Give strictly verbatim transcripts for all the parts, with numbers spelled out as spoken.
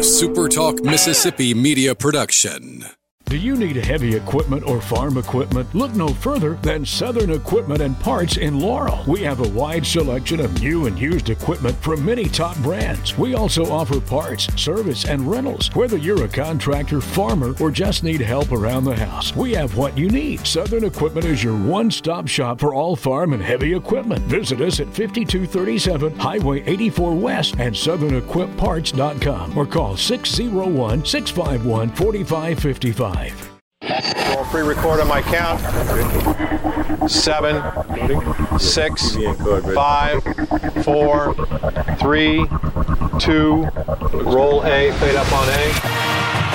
a SuperTalk Mississippi media production. Do you need heavy equipment or farm equipment? Look no further than Southern Equipment and Parts in Laurel. We have a wide selection of new and used equipment from many top brands. We also offer parts, service, and rentals. Whether you're a contractor, farmer, or just need help around the house, we have what you need. Southern Equipment is your one-stop shop for all farm and heavy equipment. Visit us at fifty-two thirty-seven Highway eighty-four West and southern equip parts dot com or call six oh one, six five one, four five five five. I'll pre-record on my count. Seven, six, five, four, three, two, roll A, fade up on A.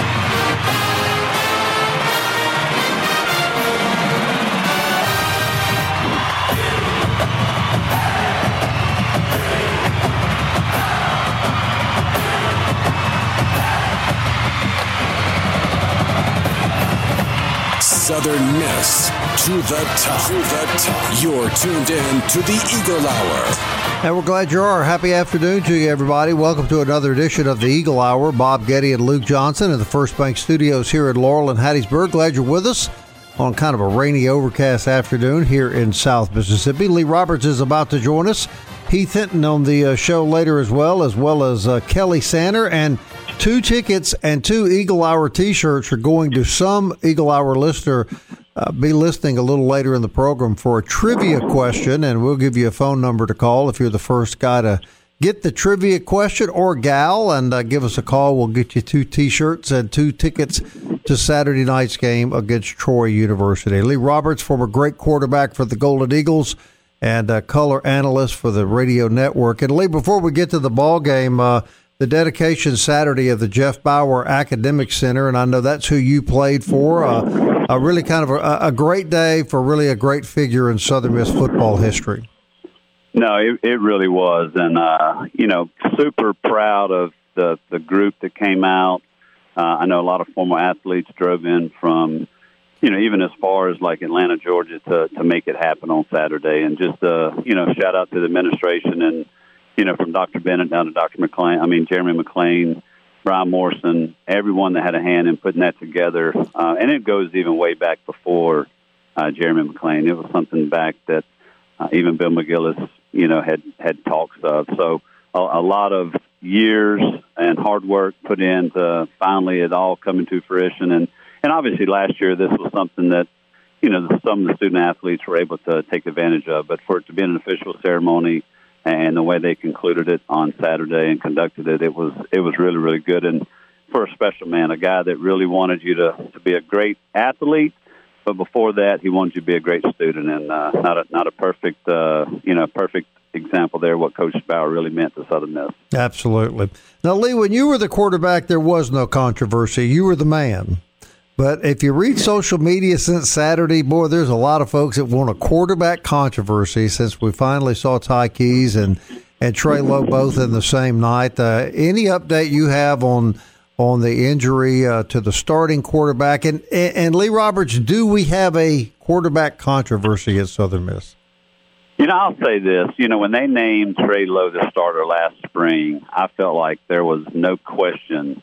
Southern Miss to the top. To the top. You're tuned in to the Eagle Hour. And we're glad you are. Happy afternoon to you, everybody. Welcome to another edition of the Eagle Hour. Bob Getty and Luke Johnson in the First Bank Studios here in Laurel and Hattiesburg. Glad you're with us on kind of a rainy, overcast afternoon here in South Mississippi. Lee Roberts is about to join us. Heath Hinton on the uh, show later as well, as well as uh, Kelly Sander. And two tickets and two Eagle Hour T-shirts are going to some Eagle Hour listener uh, be listening a little later in the program for a trivia question, and we'll give you a phone number to call if you're the first guy to get the trivia question or gal, and uh, give us a call. We'll get you two T-shirts and two tickets to Saturday night's game against Troy University. Lee Roberts, former great quarterback for the Golden Eagles and uh, color analyst for the radio network. And Lee, before we get to the ball game, uh, the dedication Saturday of the Jeff Bauer Academic Center, and I know that's who you played for. Uh, a really kind of a, a great day for really a great figure in Southern Miss football history. No, it, it really was, and uh, you know, super proud of the the group that came out. Uh, I know a lot of former athletes drove in from, you know, even as far as like Atlanta, Georgia, to to make it happen on Saturday, and just uh, you know, shout out to the administration and, you know, from Doctor Bennett down to Doctor McClain, I mean, Jeremy McClain, Brian Morrison, everyone that had a hand in putting that together. Uh, and it goes even way back before uh, Jeremy McClain. It was something back that uh, even Bill McGillis, you know, had, had talks of. So a, a lot of years and hard work put into finally it all coming to fruition. And, and obviously last year this was something that, you know, some of the student athletes were able to take advantage of. But for it to be an official ceremony, and the way they concluded it on Saturday and conducted it, it was it was really, really good. And for a special man, a guy that really wanted you to, to be a great athlete, but before that, he wanted you to be a great student, and uh, not a not a perfect uh, you know perfect example there of what Coach Bauer really meant to Southern Miss. Absolutely. Now, Lee, when you were the quarterback, there was no controversy. You were the man. But if you read social media since Saturday, boy, there's a lot of folks that want a quarterback controversy since we finally saw Ty Keys and, and Trey Lowe both in the same night. Uh, any update you have on on the injury uh, to the starting quarterback? And, and, and Lee Roberts, do we have a quarterback controversy at Southern Miss? You know, I'll say this. You know, when they named Trey Lowe the starter last spring, I felt like there was no question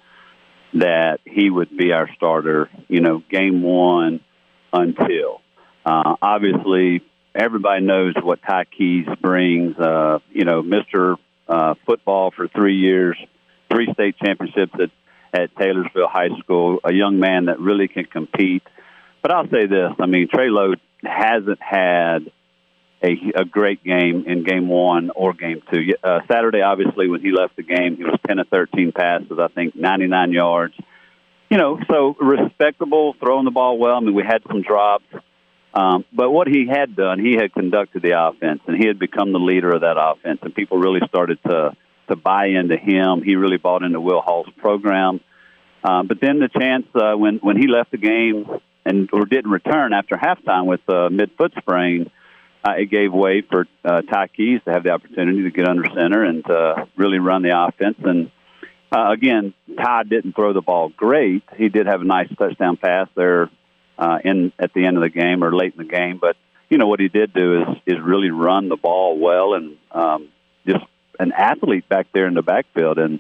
that he would be our starter, you know, game one until. Uh, obviously, everybody knows what Ty Keys brings. Uh, you know, Mister Uh, football for three years, three state championships at, at Taylorsville High School, a young man that really can compete. But I'll say this. I mean, Trey Lowe hasn't had a, a great game in game one or game two. Uh, Saturday, obviously, when he left the game, he was ten of thirteen passes, I think ninety-nine yards. You know, so respectable, throwing the ball well. I mean, we had some drops. Um, but what he had done, he had conducted the offense, and he had become the leader of that offense, and people really started to, to buy into him. He really bought into Will Hall's program. Uh, but then the chance uh, when, when he left the game and or didn't return after halftime with a uh, mid-foot sprain, Uh, it gave way for uh, Ty Keys to have the opportunity to get under center and uh, really run the offense. And, uh, again, Ty didn't throw the ball great. He did have a nice touchdown pass there uh, in at the end of the game or late in the game. But, you know, what he did do is, is really run the ball well and um, just an athlete back there in the backfield. And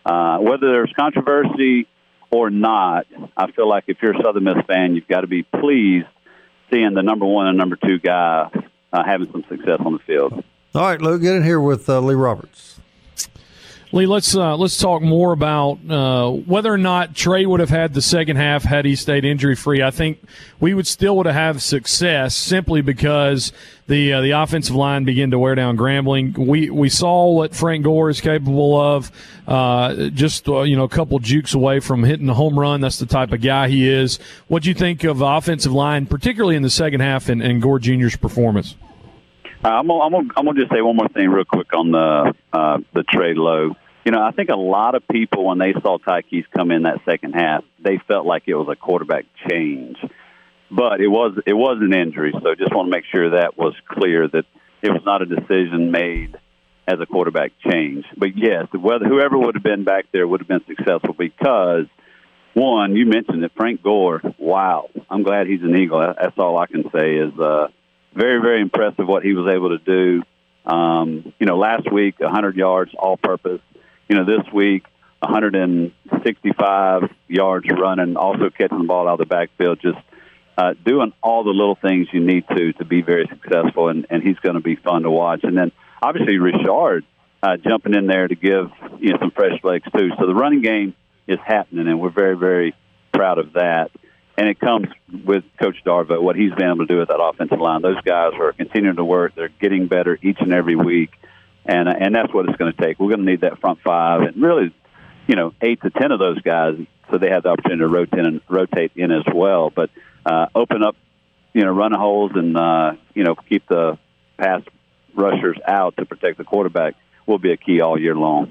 uh, whether there's controversy or not, I feel like if you're a Southern Miss fan, you've got to be pleased seeing the number one and number two guy uh, having some success on the field. All right, Lou, get in here with uh, Lee Roberts. Lee, let's uh, let's talk more about uh, whether or not Trey would have had the second half had he stayed injury free. I think we would still would have had success simply because the uh, the offensive line began to wear down Grambling. We we saw what Frank Gore is capable of. Uh, just uh, you know, a couple jukes away from hitting the home run. That's the type of guy he is. What do you think of offensive line, particularly in the second half, and, and Gore Junior's performance? Uh, I'm gonna, I'm gonna, I'm gonna just say one more thing real quick on the uh, the Trey Lowe. You know, I think a lot of people, when they saw Ty Keys come in that second half, they felt like it was a quarterback change. But it was it was an injury, so just want to make sure that was clear, that it was not a decision made as a quarterback change. But, yes, whether whoever would have been back there would have been successful because, one, you mentioned it, Frank Gore, wow, I'm glad he's an Eagle. That's all I can say is uh, very, very impressive what he was able to do. Um, you know, last week, one hundred yards, all-purpose. You know, this week, one hundred sixty-five yards running, also catching the ball out of the backfield, just uh, doing all the little things you need to to be very successful, and, and he's going to be fun to watch. And then, obviously, Richard uh, jumping in there to give you know some fresh legs, too. So the running game is happening, and we're very, very proud of that. And it comes with Coach Darvo, what he's been able to do with that offensive line. Those guys are continuing to work. They're getting better each and every week. And and that's what it's going to take. We're going to need that front five, and really, you know, eight to ten of those guys, so they have the opportunity to rotate and rotate in as well. But uh, open up, you know, run holes, and uh, you know, keep the pass rushers out to protect the quarterback will be a key all year long.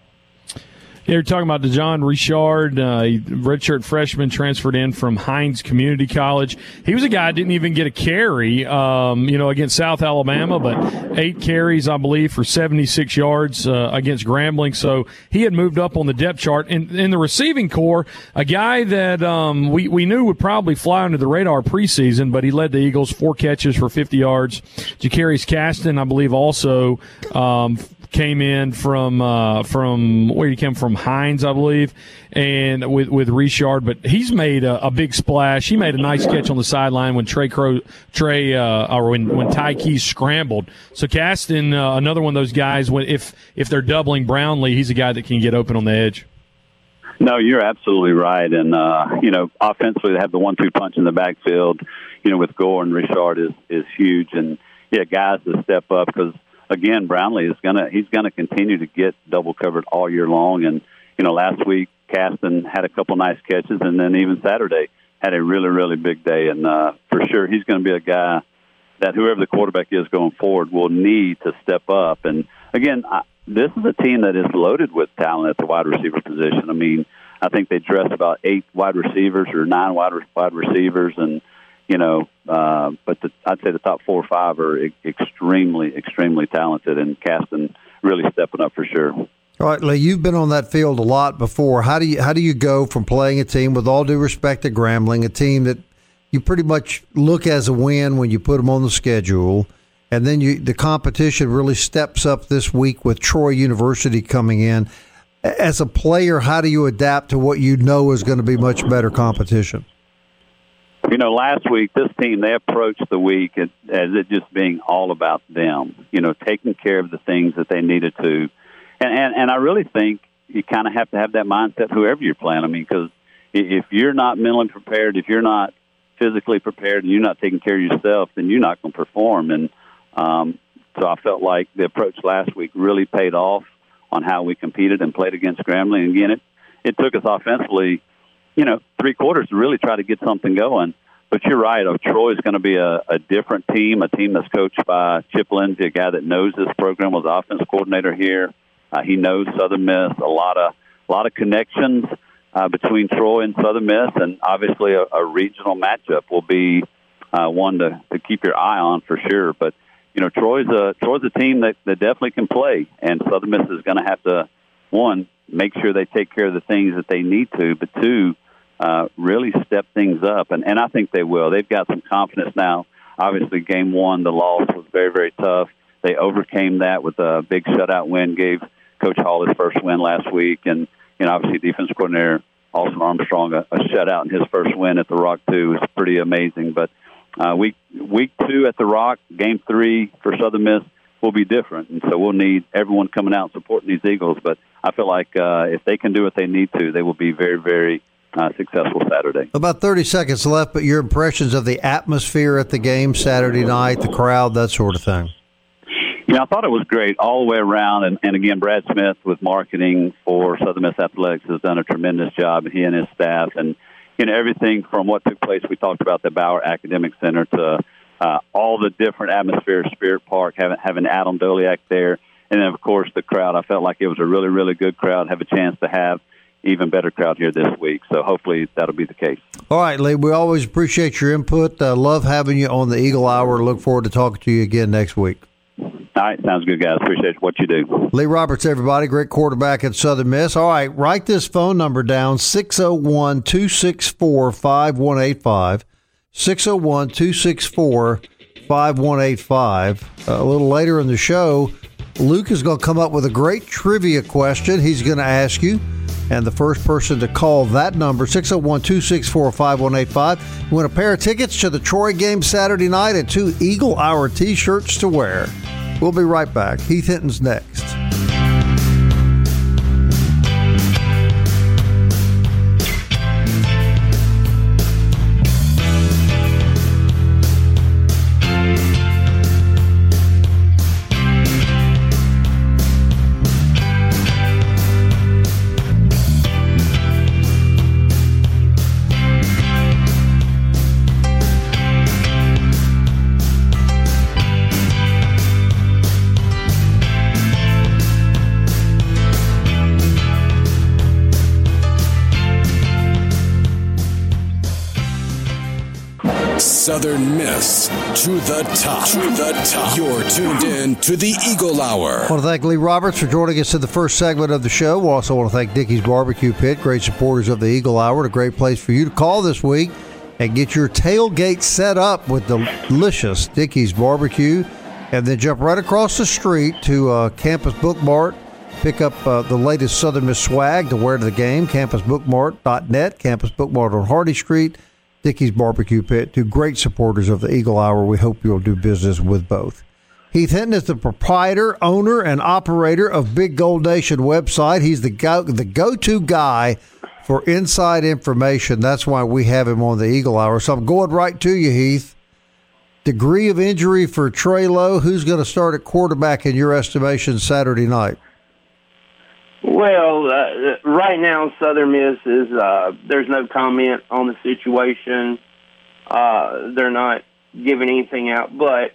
Yeah, you're talking about DeJon Richard, uh, redshirt freshman, transferred in from Hines Community College. He was a guy that didn't even get a carry, um, you know, against South Alabama, but eight carries, I believe, for seventy-six yards uh, against Grambling. So he had moved up on the depth chart. And in the receiving core, a guy that um, we, we knew would probably fly under the radar preseason, but he led the Eagles, four catches for fifty yards. Jacarius Caston, I believe, also um, came in from uh, from where he came from, Hines, I believe, and with with Richard. But he's made a, a big splash. He made a nice catch on the sideline when Trey Crow, Trey uh, or when when Ty Keys scrambled. So Caston, uh, another one of those guys. When if if they're doubling Brownlee, he's a guy that can get open on the edge. No, you're absolutely right. And uh, you know, offensively, they have the one-two punch in the backfield. You know, with Gore and Richard is is huge, and yeah, guys to step up because. Again, Brownlee is gonna he's gonna continue to get double covered all year long, and you know last week Caston had a couple nice catches, and then even Saturday had a really really big day, and uh, for sure he's going to be a guy that whoever the quarterback is going forward will need to step up. And again, I, this is a team that is loaded with talent at the wide receiver position. I mean, I think they dress about eight wide receivers or nine wide wide receivers, and you know, uh, but the, I'd say the top four or five are e- extremely, extremely talented, and Caston really stepping up for sure. All right, Lee, you've been on that field a lot before. How do you how do you go from playing a team, with all due respect to Grambling, a team that you pretty much look as a win when you put them on the schedule, and then you the competition really steps up this week with Troy University coming in. As a player, how do you adapt to what you know is going to be much better competition? You know, last week, this team, they approached the week as, as it just being all about them, you know, taking care of the things that they needed to. And, and, and I really think you kind of have to have that mindset whoever you're playing. I mean, because if you're not mentally prepared, if you're not physically prepared, and you're not taking care of yourself, then you're not going to perform. And um, so I felt like the approach last week really paid off on how we competed and played against Grambling. And again, it, it took us offensively, you know, three quarters to really try to get something going. But you're right. Oh, Troy's going to be a, a different team, a team that's coached by Chip Lindsey, a guy that knows this program, was the offensive coordinator here. Uh, he knows Southern Miss. A lot of a lot of connections uh, between Troy and Southern Miss, and obviously a, a regional matchup will be uh, one to, to keep your eye on for sure. But you know, Troy's a Troy's a team that, that definitely can play, and Southern Miss is going to have to, one, make sure they take care of the things that they need to, but two, Uh, really step things up, and, and I think they will. They've got some confidence now. Obviously, game one, the loss was very, very tough. They overcame that with a big shutout win, gave Coach Hall his first win last week, and you know, obviously defense coordinator Austin Armstrong, a, a shutout in his first win at the Rock too is pretty amazing. But uh, week week two at the Rock, game three for Southern Miss will be different, and so we'll need everyone coming out and supporting these Eagles. But I feel like uh, if they can do what they need to, they will be very, very uh, successful Saturday. About thirty seconds left, but your impressions of the atmosphere at the game Saturday night, the crowd, that sort of thing. You know, I thought it was great all the way around, and, and again, Brad Smith with marketing for Southern Miss Athletics has done a tremendous job, he and his staff, and you know, everything from what took place, we talked about the Bauer Academic Center, to uh, all the different atmosphere of Spirit Park, having, having Adam Doliak there, and then, of course, the crowd. I felt like it was a really, really good crowd, have a chance to have even better crowd here this week, so hopefully that'll be the case. All right, Lee, we always appreciate your input. Uh, love having you on the Eagle Hour. Look forward to talking to you again next week. All right, sounds good, guys. Appreciate what you do. Lee Roberts, everybody, great quarterback at Southern Miss. All right, write this phone number down, six oh one, two six four, five one eight five, six oh one, two six four, five one eight five. Uh, a little later in the show, Luke is going to come up with a great trivia question he's going to ask you, and the first person to call that number, six oh one, two six four, five one eight five, win a pair of tickets to the Troy game Saturday night and two Eagle Hour T-shirts to wear. We'll be right back. Heath Hinton's next. Southern Miss to the top. To the top. You're tuned in to the Eagle Hour. I want to thank Lee Roberts for joining us in the first segment of the show. We also want to thank Dickey's Barbecue Pit, great supporters of the Eagle Hour. A great place for you to call this week and get your tailgate set up with delicious Dickey's Barbecue, and then jump right across the street to uh, Campus Book Mart. Pick up uh, the latest Southern Miss swag to wear to the game, campus book mart dot net, Campus Book Mart on Hardy Street, Dickey's Barbecue Pit, two great supporters of the Eagle Hour. We hope you'll do business with both. Heath Hinton is the proprietor, owner, and operator of Big Gold Nation website. He's the go, the go-to guy for inside information. That's why we have him on the Eagle Hour. So I'm going right to you, Heath. Degree of injury for Trey Lowe. Who's going to start at quarterback in your estimation Saturday night? Well, uh, right now, Southern Miss is, uh, there's no comment on the situation. Uh, they're not giving anything out, but,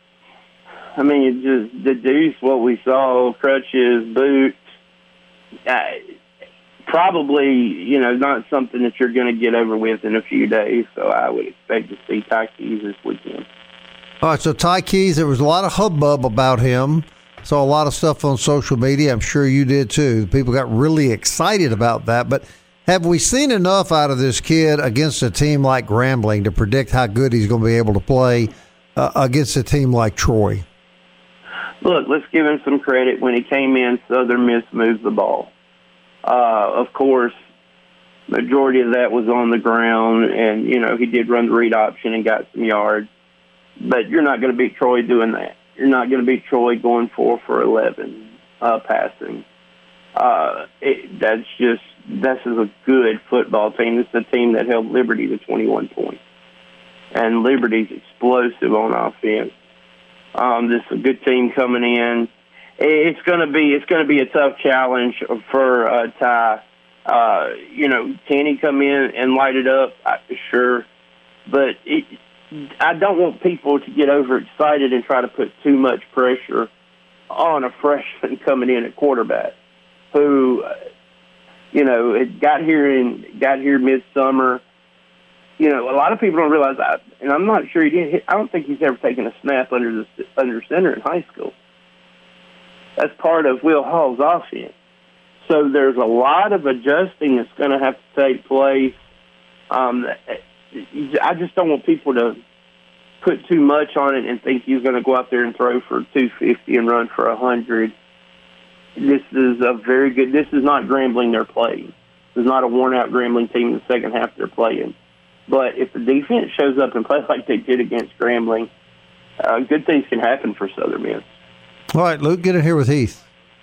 I mean, you just deduce what we saw, crutches, boots, uh, probably, you know, not something that you're going to get over with in a few days, so I would expect to see Ty Keys this weekend. All right, so Ty Keys, there was a lot of hubbub about him. Saw a lot of stuff on social media. I'm sure you did too. People got really excited about that. But have we seen enough out of this kid against a team like Grambling to predict how good he's going to be able to play uh, against a team like Troy? Look, let's give him some credit. When he came in, Southern Miss moved the ball. Uh, of course, majority of that was on the ground, and, you know, he did run the read option and got some yards. But you're not going to beat Troy doing that. You're not going to beat Troy going four for eleven uh, passing. Uh, it, that's just this is a good football team. This is a team that held Liberty to twenty-one points, and Liberty's explosive on offense. Um, this is a good team coming in. It's going to be it's going to be a tough challenge for uh, Ty. Uh, you know, can he come in and light it up? I, sure, but it. I don't want people to get overexcited and try to put too much pressure on a freshman coming in at quarterback who, you know, it got here in got here midsummer. You know, a lot of people don't realize that, and I'm not sure he did. Hit, I don't think he's ever taken a snap under the under center in high school. That's part of Will Hall's offense. So there's a lot of adjusting that's going to have to take place. Um, I just don't want people to put too much on it and think he's going to go out there and throw for two fifty and run for one hundred. this is a very good. This is not Grambling they're playing. This is not a worn-out Grambling team in the second half they're playing. But if the defense shows up and plays like they did against Grambling, uh, good things can happen for Southern Miss. All right, Luke, get in here with Heath.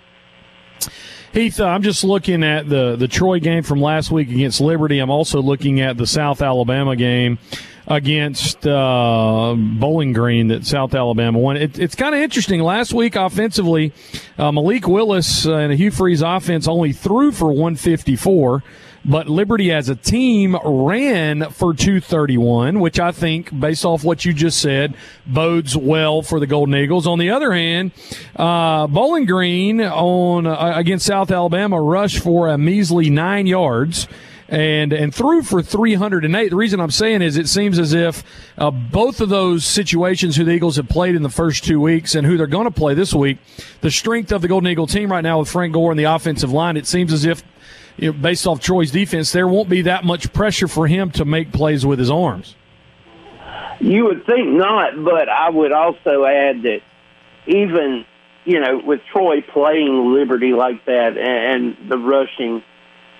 Heath, uh, I'm just looking at the, the Troy game from last week against Liberty. I'm also looking at the South Alabama game against uh, Bowling Green that South Alabama won. It, it's kind of interesting. Last week, offensively, uh, Malik Willis uh, and a Hugh Freeze offense only threw for one fifty-four, but Liberty as a team ran for two thirty-one, which I think, based off what you just said, bodes well for the Golden Eagles. On the other hand, uh, Bowling Green on uh, against South Alabama rushed for a measly nine yards. And and threw for three hundred eight. The reason I'm saying is it seems as if uh, both of those situations who the Eagles have played in the first two weeks and who they're going to play this week, the strength of the Golden Eagle team right now with Frank Gore and the offensive line, it seems as if, you know, based off Troy's defense, there won't be that much pressure for him to make plays with his arms. You would think not, but I would also add that even, you know, with Troy playing Liberty like that and, and the rushing –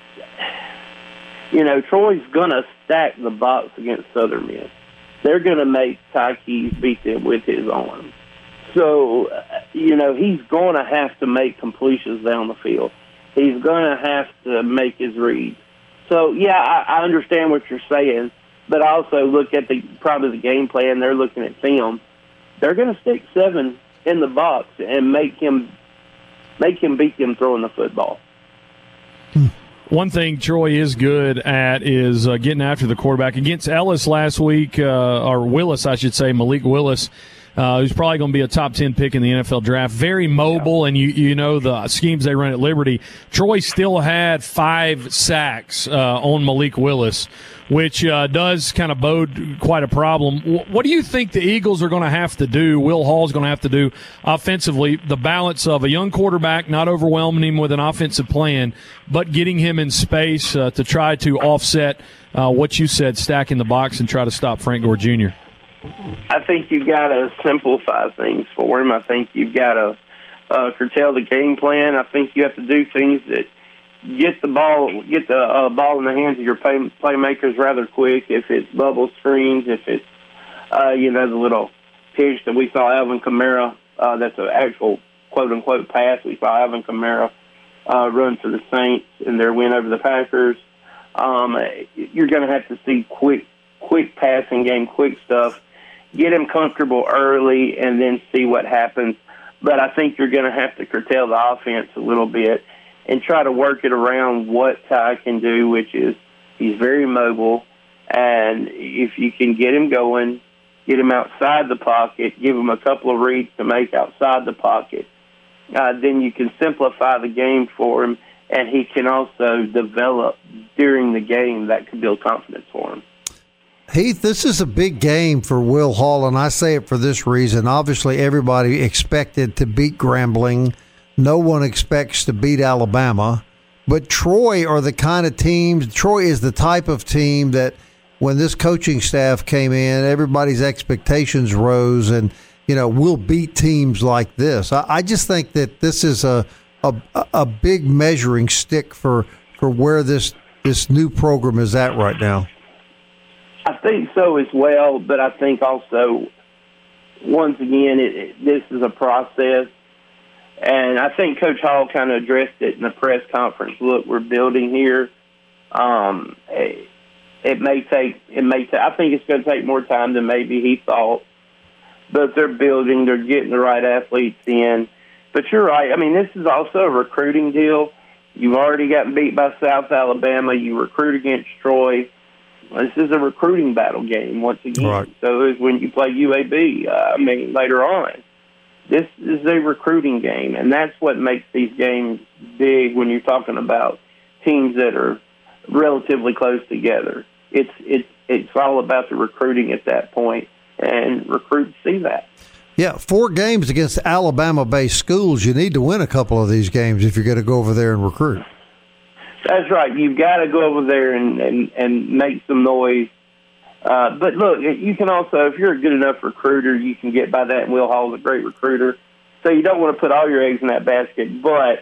you know, Troy's going to stack the box against Southern Miss. They're going to make Ty Keys beat them with his arm. So, you know, he's going to have to make completions down the field. He's going to have to make his reads. So, yeah, I, I understand what you're saying, but I also look at the probably the game plan. They're looking at film. They're going to stick seven in the box and make him make him beat them throwing the football. Hmm. One thing Troy is good at is uh, getting after the quarterback. Against Ellis last week, uh, or Willis, I should say, Malik Willis, uh, who's probably going to be a top ten pick in the N F L draft. Very mobile, yeah. And you you know the schemes they run at Liberty. Troy still had five sacks uh, on Malik Willis, which uh, does kind of bode quite a problem. What do you think the Eagles are going to have to do, Will Hall's going to have to do offensively, the balance of a young quarterback, not overwhelming him with an offensive plan, but getting him in space uh, to try to offset uh, what you said, stacking the box and try to stop Frank Gore Junior? I think you've got to simplify things for him. I think you've got to uh, curtail the game plan. I think you have to do things that get the ball, get the uh, ball in the hands of your play, playmakers rather quick. If it's bubble screens, if it's uh, you know the little pitch that we saw Alvin Kamara, uh, that's an actual quote unquote pass. We saw Alvin Kamara uh, run for the Saints in their win over the Packers. Um, you're going to have to see quick, quick passing game, quick stuff. Get him comfortable early, and then see what happens. But I think you're going to have to curtail the offense a little bit and try to work it around what Ty can do, which is he's very mobile. And if you can get him going, get him outside the pocket, give him a couple of reads to make outside the pocket, uh, then you can simplify the game for him, and he can also develop during the game that could build confidence for him. Heath, this is a big game for Will Hall, and I say it for this reason. Obviously, everybody expected to beat Grambling. No one expects to beat Alabama. But Troy are the kind of teams, Troy is the type of team that when this coaching staff came in, everybody's expectations rose, and, you know, we'll beat teams like this. I, I just think that this is a, a a big measuring stick for for where this this new program is at right now. I think so as well, but I think also, once again, it, it, this is a process. And I think Coach Hall kind of addressed it in the press conference. Look, we're building here. Um, it, it may take, it may take, I think it's going to take more time than maybe he thought. But they're building, they're getting the right athletes in. But you're right. I mean, this is also a recruiting deal. You've already gotten beat by South Alabama. You recruit against Troy. This is a recruiting battle game once again. Right. So it's when you play U A B, uh, I mean, later on. This is a recruiting game, and that's what makes these games big when you're talking about teams that are relatively close together. It's it's it's all about the recruiting at that point, and recruits see that. Yeah, four games against Alabama-based schools. You need to win a couple of these games if you're going to go over there and recruit. That's right. You've got to go over there and, and, and make some noise. Uh, but, look, you can also, if you're a good enough recruiter, you can get by that, and Will Hall's a great recruiter. So you don't want to put all your eggs in that basket. But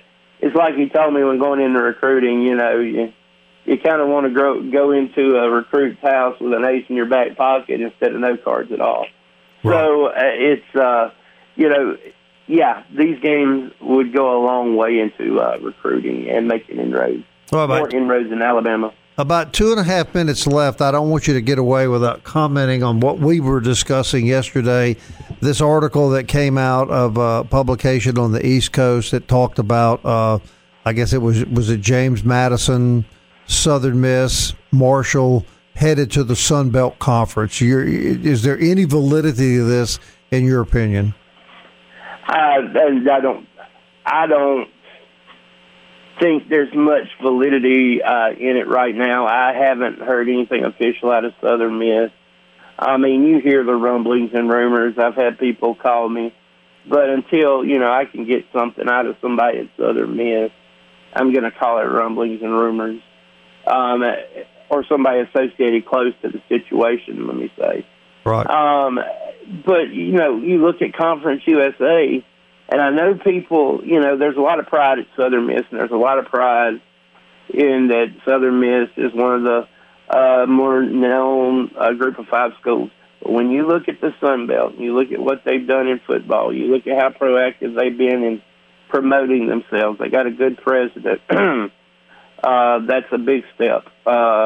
it's like he told me when going into recruiting, you know, you, you kind of want to grow, go into a recruit's house with an ace in your back pocket instead of no cards at all. Right. So uh, it's, uh, you know, yeah, these games would go a long way into uh, recruiting and making inroads. Well, about, More inroads in Alabama. About two and a half minutes left. I don't want you to get away without commenting on what we were discussing yesterday. This article that came out of a publication on the East Coast that talked about, uh, I guess it was, was it James Madison, Southern Miss, Marshall, headed to the Sun Belt Conference. You're, is there any validity to this, in your opinion? I, I don't. I don't think there's much validity uh, in it right now. I haven't heard anything official out of Southern Miss. I mean, you hear the rumblings and rumors. I've had people call me, but until you know I can get something out of somebody at Southern Miss, I'm going to call it rumblings and rumors. Um, or somebody associated close to the situation, let me say. Right. Um, but, you know, you look at Conference U S A, and I know people, you know, there's a lot of pride at Southern Miss, and there's a lot of pride in that Southern Miss is one of the uh, more known uh, group of five schools. But when you look at the Sun Belt, you look at what they've done in football, you look at how proactive they've been in promoting themselves, they got a good president. Uh, that's a big step. Uh,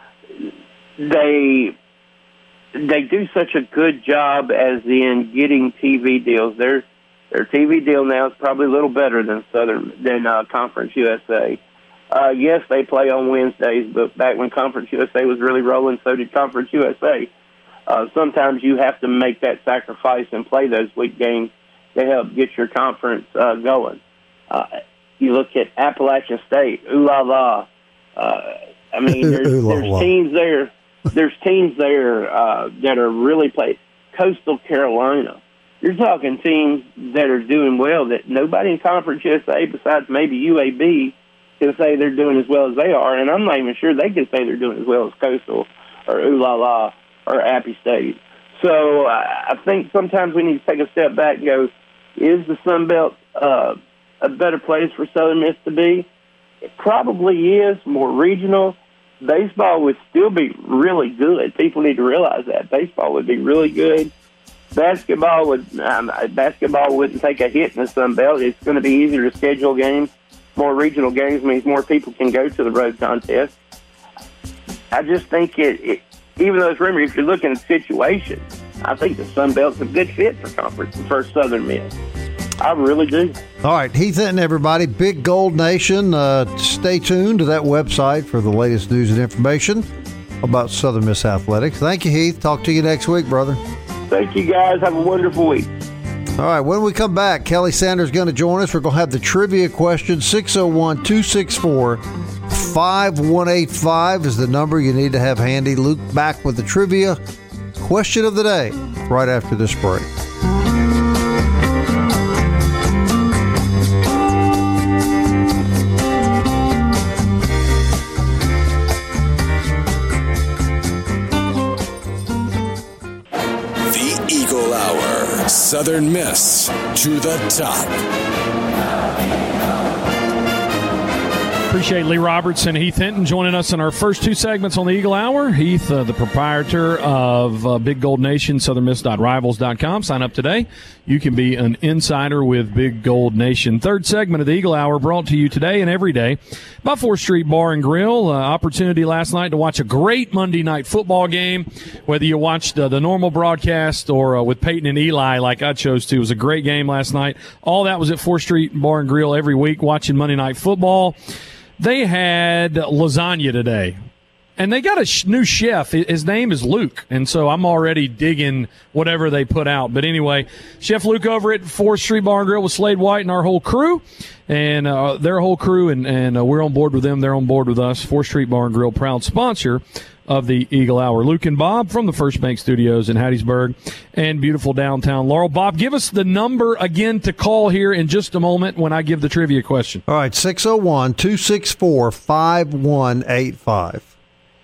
they they do such a good job as in getting T V deals. Their their T V deal now is probably a little better than Southern than uh, Conference U S A. Uh, yes, they play on Wednesdays, but back when Conference U S A was really rolling, so did Conference U S A. Uh, sometimes you have to make that sacrifice and play those week games to help get your conference uh, going. Uh, You look at Appalachian State, ooh la la. Uh, I mean, there's, there's teams there. There's teams there uh, that are really playing. Coastal Carolina. You're talking teams that are doing well that nobody in Conference U S A besides maybe U A B can say they're doing as well as they are, and I'm not even sure they can say they're doing as well as Coastal or ooh la la or Appy State. So uh, I think sometimes we need to take a step back and go, is the Sun Belt uh, a better place for Southern Miss to be? It probably is, more regional. Baseball would still be really good. People need to realize that. Baseball would be really good. Basketball would um, basketball wouldn't take a hit in the Sun Belt. It's going to be easier to schedule games. More regional games means more people can go to the road contest. I just think it, it even though it's rumored, if you're looking at situations, I think the Sun Belt's a good fit for conference for Southern Miss. I really do. All right, Heath Hinton, everybody. Big Gold Nation. Uh, stay tuned to that website for the latest news and information about Southern Miss Athletics. Thank you, Heath. Talk to you next week, brother. Thank you, guys. Have a wonderful week. All right, when we come back, Kelly Sanders is going to join us. We're going to have the trivia question. six oh one, two six four, five one eight five is the number you need to have handy. Luke back with the trivia question of the day right after this break. Southern Miss to the top. Appreciate Lee Robertson, Heath Hinton joining us in our first two segments on the Eagle Hour. Heath, uh, the proprietor of uh, Big Gold Nation, southern miss dot rivals dot com. Sign up today. You can be an insider with Big Gold Nation. Third segment of the Eagle Hour brought to you today and every day by fourth Street Bar and Grill. Uh, opportunity last night to watch a great Monday night football game. Whether you watched uh, the normal broadcast or uh, with Peyton and Eli like I chose to. It was a great game last night. All that was at fourth Street Bar and Grill every week watching Monday night football. They had lasagna today, and they got a sh- new chef. His name is Luke, and so I'm already digging whatever they put out. But anyway, Chef Luke over at fourth Street Bar and Grill with Slade White and our whole crew, and uh, their whole crew, and, and uh, we're on board with them. They're on board with us. fourth Street Bar and Grill, proud sponsor of the Eagle Hour. Luke and Bob from the First Bank Studios in Hattiesburg and beautiful downtown Laurel. Bob, give us the number again to call here in just a moment when I give the trivia question. All right, six oh one, two six four, five one eight five.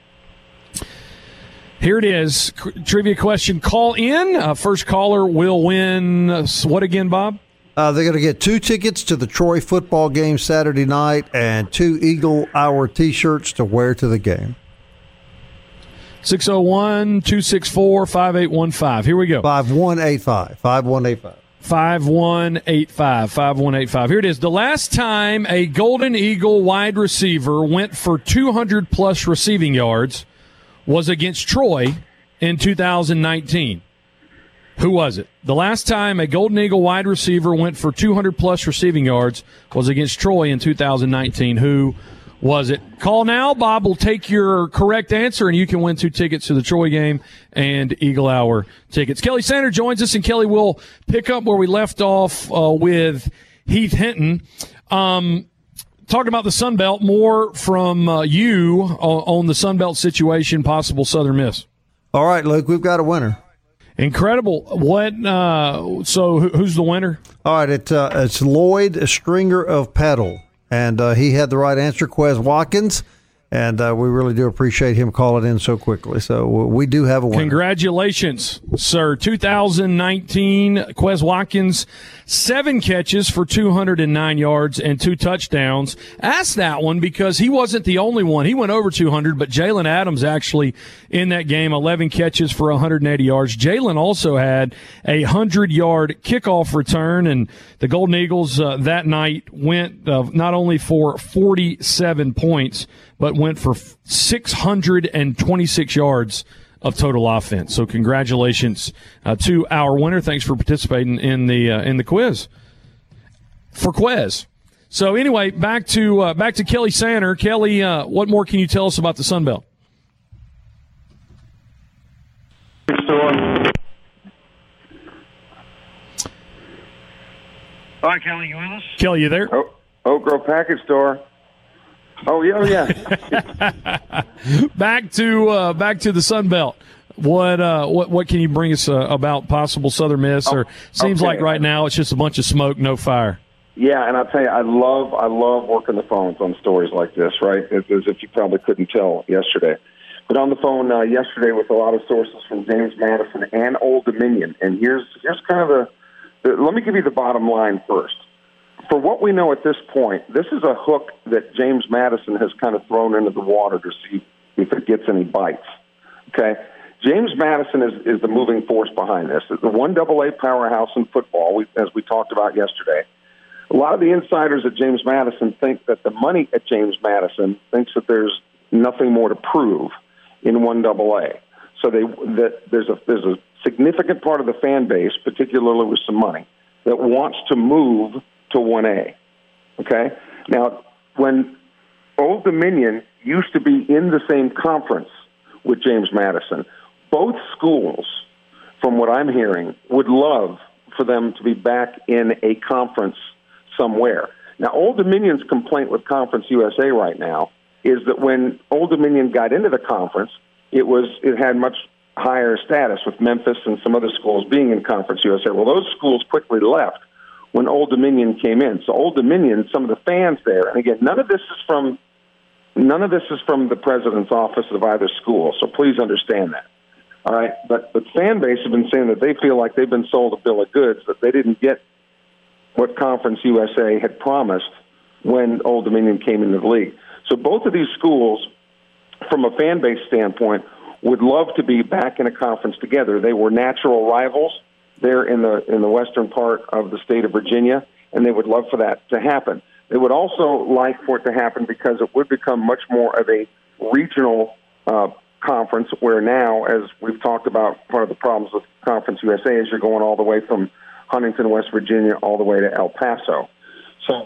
Here it is. C- trivia question. Call in. Uh, first caller will win uh, what again, Bob? Uh, they're going to get two tickets to the Troy football game Saturday night and two Eagle Hour T-shirts to wear to the game. six oh one, two six four, five eight one five. Here we go. five one eight five. five one eight five. five one eight five. five one eight five. Here it is. The last time a Golden Eagle wide receiver went for two hundred plus receiving yards was against Troy in two thousand nineteen. Who was it? The last time a Golden Eagle wide receiver went for two hundred plus receiving yards was against Troy in two thousand nineteen. Who was it? Call now. Bob will take your correct answer, and you can win two tickets to the Troy game and Eagle Hour tickets. Kelly Sander joins us, and Kelly will pick up where we left off uh, with Heath Hinton. Um, talking about the Sun Belt, more from uh, you on, on the Sun Belt situation, possible Southern Miss. All right, Luke, we've got a winner. Incredible. What? Uh, so who, who's the winner? All right, it, uh, it's Lloyd Stringer of Petal. And uh, he had the right answer, Quez Watkins, and uh, we really do appreciate him calling in so quickly. So we do have a winner. Congratulations, sir. two thousand nineteen, Quez Watkins, seven catches for two hundred nine yards and two touchdowns. Asked that one because he wasn't the only one. He went over two hundred, but Jalen Adams actually in that game, eleven catches for one hundred eighty yards. Jalen also had a one hundred-yard kickoff return, and the Golden Eagles uh, that night went uh, not only for forty-seven points, but went for six hundred twenty-six yards of total offense. So congratulations uh, to our winner. Thanks for participating in the uh, in the quiz for Quez. So anyway, back to uh, back to Kelly Sander. Kelly, uh, what more can you tell us about the Sun Belt? Hi, Kelly, you with us? Kelly, you there? Oh, Oak Grove Package Store. Oh yeah, oh, yeah. back to uh, back to the Sun Belt. What uh, what what can you bring us uh, about possible Southern Miss? Or seems okay. like right now it's just a bunch of smoke, no fire. Yeah, and I'll tell you, I love I love working the phones on stories like this, right? As if you probably couldn't tell yesterday. But on the phone uh, yesterday with a lot of sources from James Madison and Old Dominion, and here's here's kind of the, the let me give you the bottom line first. For what we know at this point, this is a hook that James Madison has kind of thrown into the water to see if it gets any bites. Okay, James Madison is, is the moving force behind this. The one double A powerhouse in football, we, as we talked about yesterday. A lot of the insiders at James Madison think that the money at James Madison thinks that there's nothing more to prove in one double A. So they that there's a there's a significant part of the fan base, particularly with some money, that wants to move to one A. Okay? Now, when Old Dominion used to be in the same conference with James Madison, both schools, from what I'm hearing, would love for them to be back in a conference somewhere. Now, Old Dominion's complaint with Conference U S A right now is that when Old Dominion got into the conference, it was it had much higher status with Memphis and some other schools being in Conference U S A. Well, those schools quickly left when Old Dominion came in. So Old Dominion, some of the fans there, and again, none of this is from none of this is from the president's office of either school, so please understand that. All right, but the fan base have been saying that they feel like they've been sold a bill of goods, that they didn't get what Conference U S A had promised when Old Dominion came into the league. So both of these schools, from a fan base standpoint, would love to be back in a conference together. They were natural rivals there in the in the western part of the state of Virginia, and they would love for that to happen. They would also like for it to happen because it would become much more of a regional uh, conference, where now, as we've talked about, part of the problems with Conference U S A is you're going all the way from Huntington, West Virginia, all the way to El Paso. So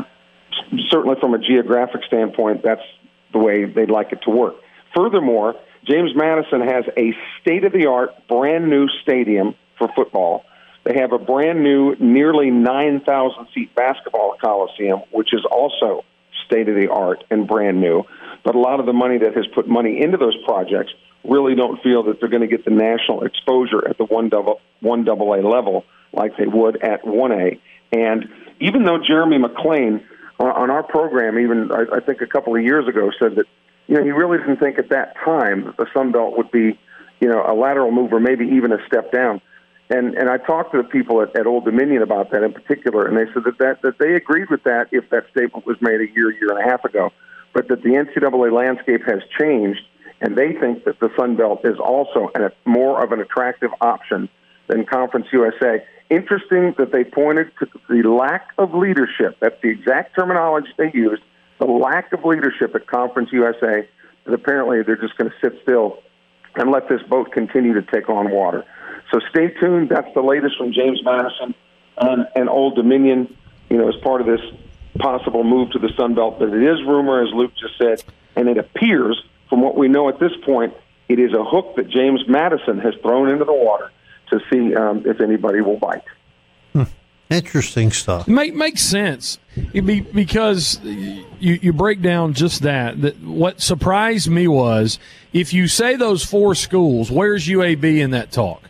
certainly from a geographic standpoint, that's the way they'd like it to work. Furthermore, James Madison has a state-of-the-art, brand-new stadium for football. They have a brand-new, nearly nine thousand seat basketball coliseum, which is also state-of-the-art and brand new. But a lot of the money that has put money into those projects really don't feel that they're going to get the national exposure at the one double, one double A level like they would at one A. And even though Jeremy McClain on our program, even I, I think a couple of years ago, said that, you know, he really didn't think at that time that the Sun Belt would be, you know, a lateral move or maybe even a step down. And and I talked to the people at, at Old Dominion about that in particular, and they said that, that, that they agreed with that if that statement was made a year, year and a half ago, but that the N C double A landscape has changed, and they think that the Sun Belt is also an, more of an attractive option than Conference U S A. Interesting that they pointed to the lack of leadership. That's the exact terminology they used, the lack of leadership at Conference U S A, that apparently they're just going to sit still and let this boat continue to take on water. So stay tuned. That's the latest from James Madison and, and Old Dominion, you know, as part of this possible move to the Sun Belt. But it is rumor, as Luke just said, and it appears, from what we know at this point, it is a hook that James Madison has thrown into the water to see um, if anybody will bite. Hmm. Interesting stuff. Make makes sense be, because you you break down just that. That what surprised me was if you say those four schools, where's U A B in that talk?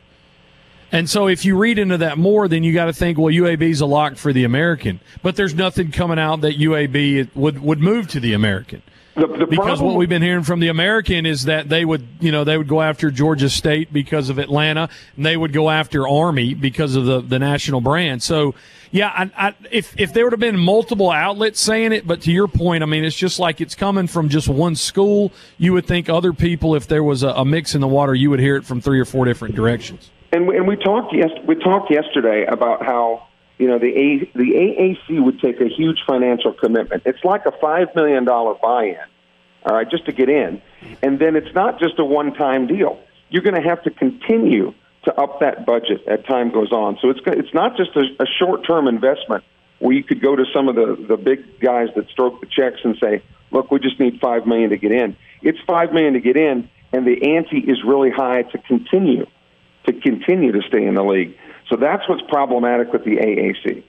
And so if you read into that more, then you got to think, well, U A B's a lock for the American, but there's nothing coming out that U A B would would move to the American. The, the because problem, what we've been hearing from the American is that they would, you know, they would go after Georgia State because of Atlanta, and they would go after Army because of the, the national brand. So, yeah, I, I, if if there would have been multiple outlets saying it, but to your point, I mean, it's just like it's coming from just one school. You would think other people, if there was a, a mix in the water, you would hear it from three or four different directions. And we, and we talked yes, we talked yesterday about how, you know, the A, the A A C would take a huge financial commitment. It's like a five million dollars buy-in, all right, just to get in. And then it's not just a one-time deal. You're going to have to continue to up that budget as time goes on. So it's it's not just a, a short-term investment where you could go to some of the, the big guys that stroke the checks and say, look, we just need five million dollars to get in. It's five million dollars to get in, and the ante is really high to continue, to continue to stay in the league. So that's what's problematic with the A A C.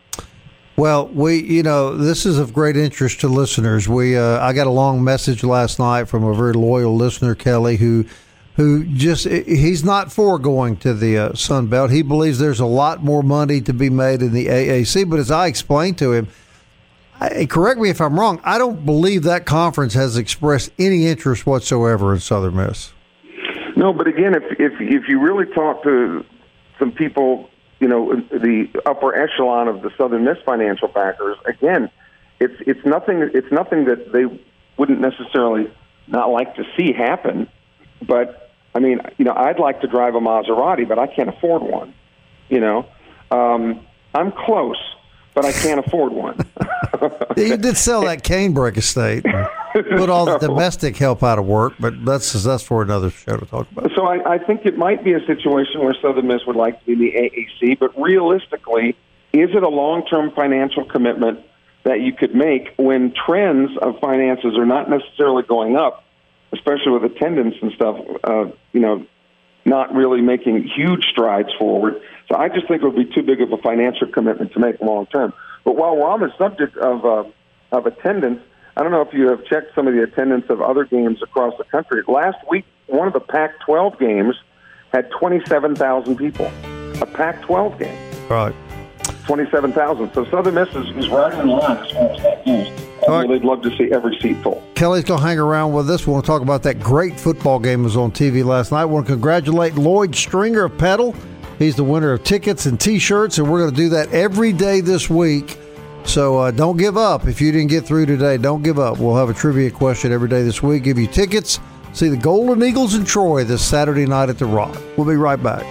Well, we, you know, this is of great interest to listeners. We, uh, I got a long message last night from a very loyal listener, Kelly, who, who just he's not for going to the uh, Sun Belt. He believes there's a lot more money to be made in the A A C. But as I explained to him, I, correct me if I'm wrong, I don't believe that conference has expressed any interest whatsoever in Southern Miss. No, but again, if if if you really talk to some people, you know, the upper echelon of the Southern Miss financial backers, again, it's it's nothing it's nothing that they wouldn't necessarily not like to see happen. But I mean, you know, I'd like to drive a Maserati, but I can't afford one. You know, um, I'm close, but I can't afford one. You did sell that Canebrake estate. Put all the domestic help out of work, but that's that's for another show to talk about. So I, I think it might be a situation where Southern Miss would like to be in the A A C, but realistically, is it a long-term financial commitment that you could make when trends of finances are not necessarily going up, especially with attendance and stuff, uh, you know, not really making huge strides forward? So I just think it would be too big of a financial commitment to make long-term. But while we're on the subject of uh, of attendance, I don't know if you have checked some of the attendance of other games across the country. Last week, one of the Pac twelve games had twenty-seven thousand people. A Pac twelve game. Right. twenty-seven thousand. So Southern Miss is, is right in line as far as that goes. I mean, they'd love to see every seat full. Kelly's going to hang around with us. We want to talk about that great football game that was on T V last night. We want to congratulate Lloyd Stringer of Petal. He's the winner of tickets and T-shirts, and we're going to do that every day this week. So uh, don't give up. If you didn't get through today, don't give up. We'll have a trivia question every day this week. Give you tickets. See the Golden Eagles in Troy this Saturday night at the Rock. We'll be right back.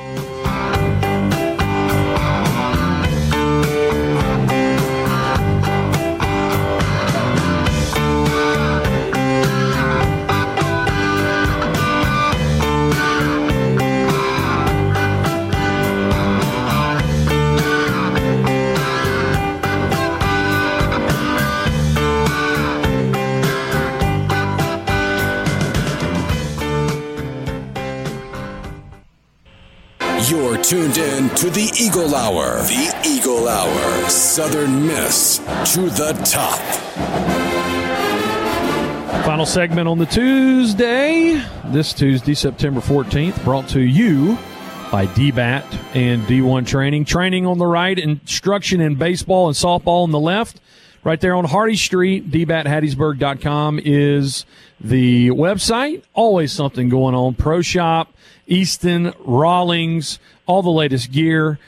You're tuned in to the Eagle Hour. The Eagle Hour. Southern Miss to the top. Final segment on the Tuesday. This Tuesday, September fourteenth, brought to you by D BAT and D one Training. Training on the right, instruction in baseball and softball on the left. right there on Hardy Street. D bat Hattiesburg dot com is the website. Always something going on. Pro Shop, Easton, Rawlings, all the latest gear.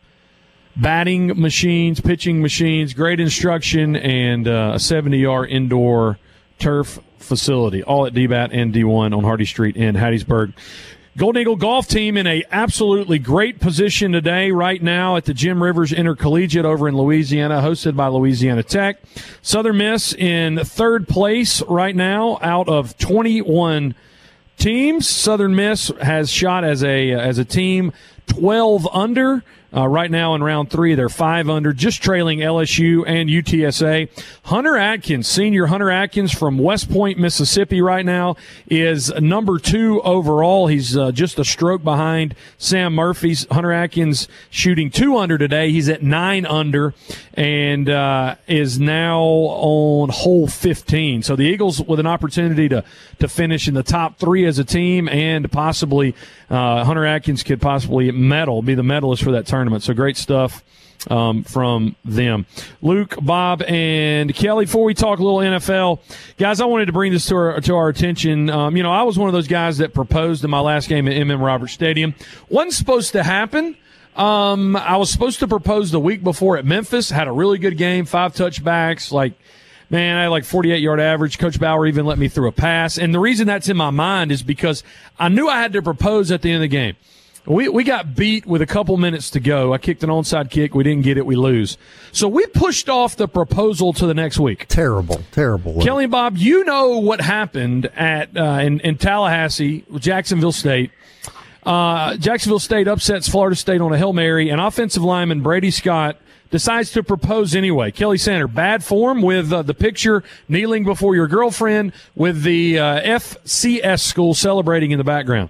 Batting machines, pitching machines, great instruction, and uh, a seventy-yard indoor turf facility. All at D bat and D one on Hardy Street in Hattiesburg. Golden Eagle golf team in a absolutely great position today, right now at the Jim Rivers Intercollegiate over in Louisiana, hosted by Louisiana Tech. Southern Miss in third place right now out of twenty-one teams. Southern Miss has shot as a as a team twelve under. Uh, right now in round three, they're five under, just trailing L S U and U T S A. Hunter Atkins, senior Hunter Atkins from West Point, Mississippi right now is number two overall. He's uh, just a stroke behind Sam Murphy's. Hunter Atkins shooting two under today. He's at nine under and uh, is now on hole fifteen. So the Eagles with an opportunity to, to finish in the top three as a team, and possibly uh, Hunter Atkins could possibly medal, be the medalist for that tournament. So great stuff um, from them. Luke, Bob, and Kelly, before we talk a little N F L, guys, I wanted to bring this to our, to our attention. Um, you know, I was one of those guys that proposed in my last game at M M Roberts Stadium. Wasn't supposed to happen. Um, I was supposed to propose the week before at Memphis. Had a really good game, five touchbacks, like, man, I had like forty-eight-yard average. Coach Bauer even let me through a pass. And the reason that's in my mind is because I knew I had to propose at the end of the game. We we got beat with a couple minutes to go. I kicked an onside kick. We didn't get it. We lose. So we pushed off the proposal to the next week. Terrible, terrible. Kelly and Bob, you know what happened at uh, in, in Tallahassee, Jacksonville State. Uh, Jacksonville State upsets Florida State on a Hail Mary, and offensive lineman Brady Scott decides to propose anyway. Kelly Sander, bad form with uh, the picture kneeling before your girlfriend with the uh, F C S school celebrating in the background.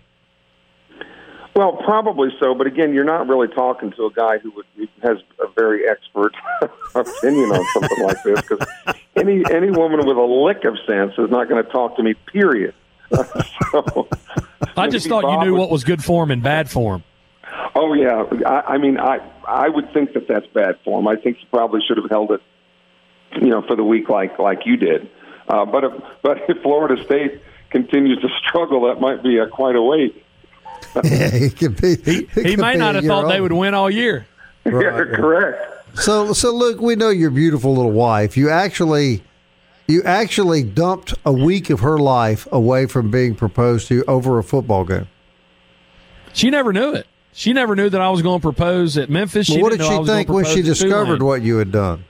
Well, probably so, but again, you're not really talking to a guy who, would, who has a very expert opinion on something like this, because any any woman with a lick of sense is not going to talk to me, period. so, I just thought Bob you knew was, what was good form and bad form. Oh, yeah. I, I mean, I I would think that that's bad form. I think you probably should have held it, you know, for the week like like you did. Uh, but, if, but if Florida State continues to struggle, that might be a, quite a wait. Yeah, he could be. He, he might not have thought old. They would win all year. Right, yeah, correct. So, so look, we know your beautiful little wife. You actually, you actually dumped a week of her life away from being proposed to over a football game. She never knew it. She never knew that I was going to propose at Memphis. She well, what didn't did know she think when she discovered Tulane. what you had done?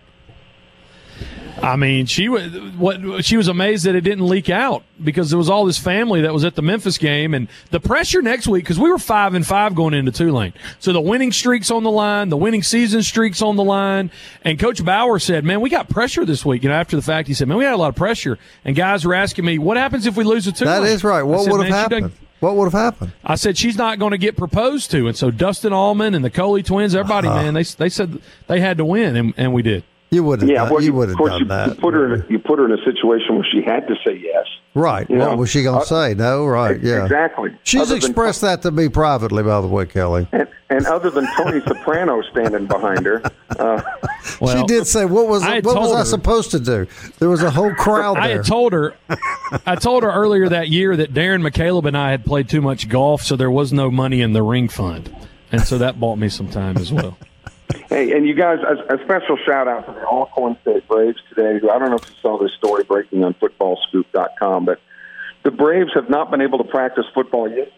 I mean, she was what she was amazed that it didn't leak out, because there was all this family that was at the Memphis game, and the pressure next week, because we were five and five going into Tulane, so the winning streak's on the line, the winning season streak's on the line, and Coach Bauer said, "Man, we got pressure this week." You know, after the fact, he said, "Man, we had a lot of pressure," and guys were asking me, "What happens if we lose to Tulane?" That is right. What said, would have happened? What would have happened? I said she's not going to get proposed to, and so Dustin Allman and the Coley twins, everybody, uh-huh. man, they they said they had to win, and, and we did. You would have yeah, done, well, you would have done you, that. You put her in a, you put her in a situation where she had to say yes. Right. You what know? was she going to uh, say? No, right, yeah. Exactly. She's other expressed than, that to me privately, by the way, Kelly. And, and other than Tony Soprano standing behind her. Uh, well, she did say, what was what was her, I supposed to do? There was a whole crowd there. I had told her, I told her earlier that year that Darren McCaleb and I had played too much golf, so there was no money in the ring fund. And so that bought me some time as well. Hey, and you guys, a, a special shout-out to the Alcorn State Braves today. I don't know if you saw this story breaking on football scoop dot com, but the Braves have not been able to practice football yesterday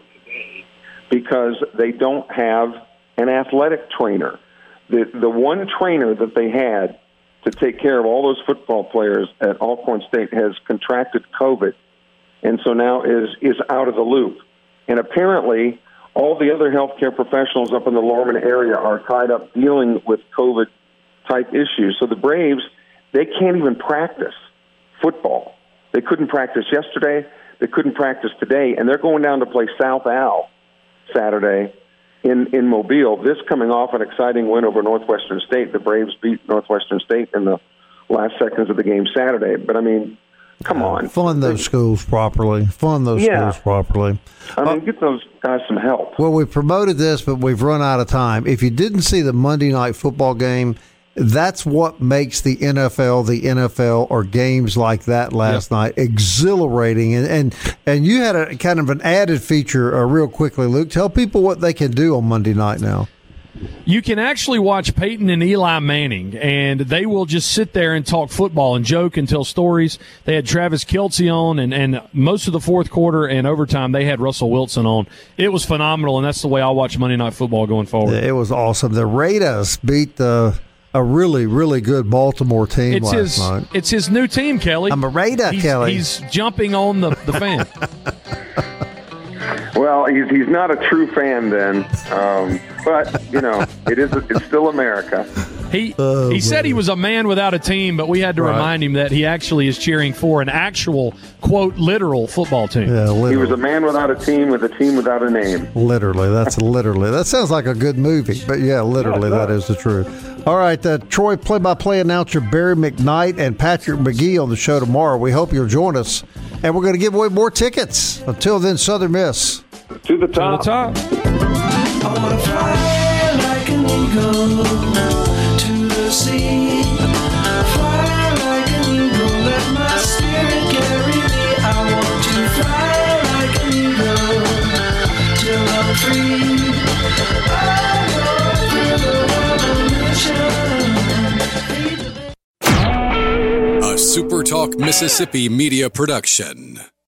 because they don't have an athletic trainer. The, the one trainer that they had to take care of all those football players at Alcorn State has contracted COVID, and so now is is out of the loop. And apparently all the other healthcare professionals up in the Lorman area are tied up dealing with COVID-type issues. So the Braves, they can't even practice football. They couldn't practice yesterday. They couldn't practice today. And they're going down to play South Al Saturday in, in Mobile. This coming off an exciting win over Northwestern State. The Braves beat Northwestern State in the last seconds of the game Saturday. But, I mean, come on. Fund those schools properly. Fund those yeah. schools properly. I mean, get those guys some help. Well, we promoted this, but we've run out of time. If you didn't see the Monday night football game That's what makes the N F L the N F L, or games like that last yep. night exhilarating. And, and and you had a kind of an added feature uh, real quickly, Luke. Tell people what they can do on Monday night now. You can actually watch Peyton and Eli Manning, and they will just sit there and talk football and joke and tell stories. They had Travis Kelce on, and, and most of the fourth quarter and overtime, they had Russell Wilson on. It was phenomenal, and that's the way I'll watch Monday Night Football going forward. It was awesome. The Raiders beat the a really, really good Baltimore team it's last his, night. It's his new team, Kelly. I'm a Raider, he's, Kelly. He's jumping on the, the fan. Well, he's he's not a true fan then, um, but you know it is it's still America. He oh, he man. said he was a man without a team, but we had to right. remind him that he actually is cheering for an actual quote literal football team. Yeah, literally. He was a man without a team with a team without a name. Literally, that's literally that sounds like a good movie, but yeah, literally that is the truth. All right, uh, Troy, play-by-play announcer Barry McKnight and Patrick McGee on the show tomorrow. We hope you'll join us, and we're going to give away more tickets. Until then, Southern Miss. To the top. To the top. I want to fly like an eagle to the sea. Fly like an eagle, let my spirit carry me. I want to fly like an eagle till I'm free. I go through the world on a mission. A SuperTalk Mississippi media production.